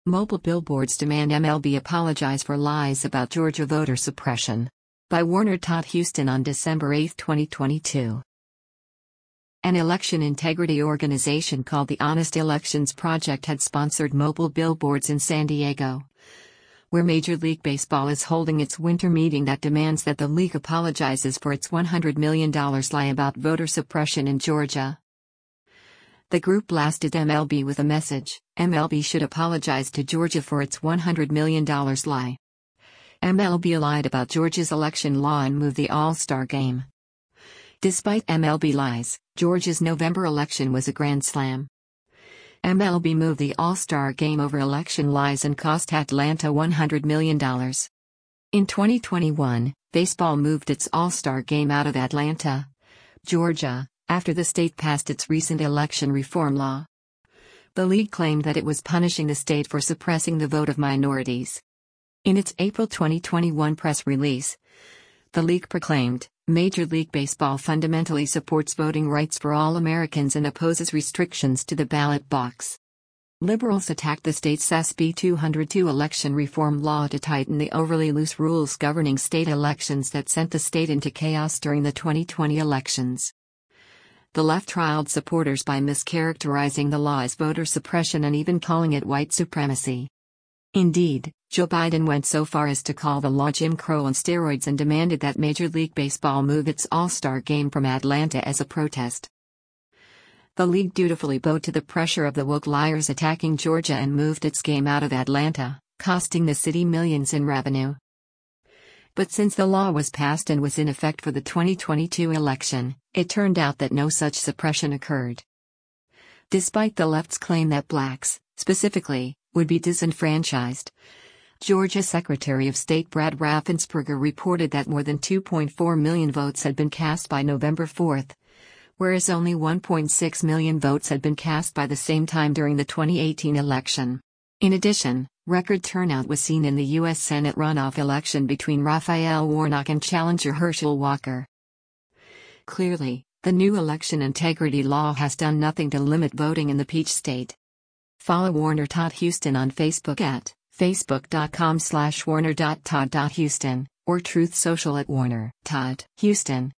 Mobile billboards demand MLB apologize for lies about Georgia voter suppression. By Warner Todd Huston on December 8, 2022. An election integrity organization called the Honest Elections Project had sponsored mobile billboards in San Diego, where Major League Baseball is holding its winter meeting that demands that the league apologizes for its $100 million lie about voter suppression in Georgia. The group blasted MLB with a message: MLB should apologize to Georgia for its $100 million lie. MLB lied about Georgia's election law and moved the All-Star game. Despite MLB lies, Georgia's November election was a grand slam. MLB moved the All-Star game over election lies and cost Atlanta $100 million. In 2021, baseball moved its All-Star game out of Atlanta, Georgia, after the state passed its recent election reform law. The league claimed that it was punishing the state for suppressing the vote of minorities. In its April 2021 press release, the league proclaimed, Major League Baseball fundamentally supports voting rights for all Americans and opposes restrictions to the ballot box. Liberals attacked the state's SB 202 election reform law to tighten the overly loose rules governing state elections that sent the state into chaos during the 2020 elections. The left trialed supporters by mischaracterizing the law as voter suppression and even calling it white supremacy. Indeed, Joe Biden went so far as to call the law Jim Crow on steroids and demanded that Major League Baseball move its All-Star game from Atlanta as a protest. The league dutifully bowed to the pressure of the woke liars attacking Georgia and moved its game out of Atlanta, costing the city millions in revenue. But since the law was passed and was in effect for the 2022 election, it turned out that no such suppression occurred. Despite the left's claim that blacks, specifically, would be disenfranchised, Georgia Secretary of State Brad Raffensperger reported that more than 2.4 million votes had been cast by November 4, whereas only 1.6 million votes had been cast by the same time during the 2018 election. In addition, record turnout was seen in the U.S. Senate runoff election between Raphael Warnock and challenger Herschel Walker. Clearly, the new election integrity law has done nothing to limit voting in the Peach State. Follow Warner Todd Huston on Facebook at facebook.com/warner.todd.huston or Truth Social at Warner Todd Huston.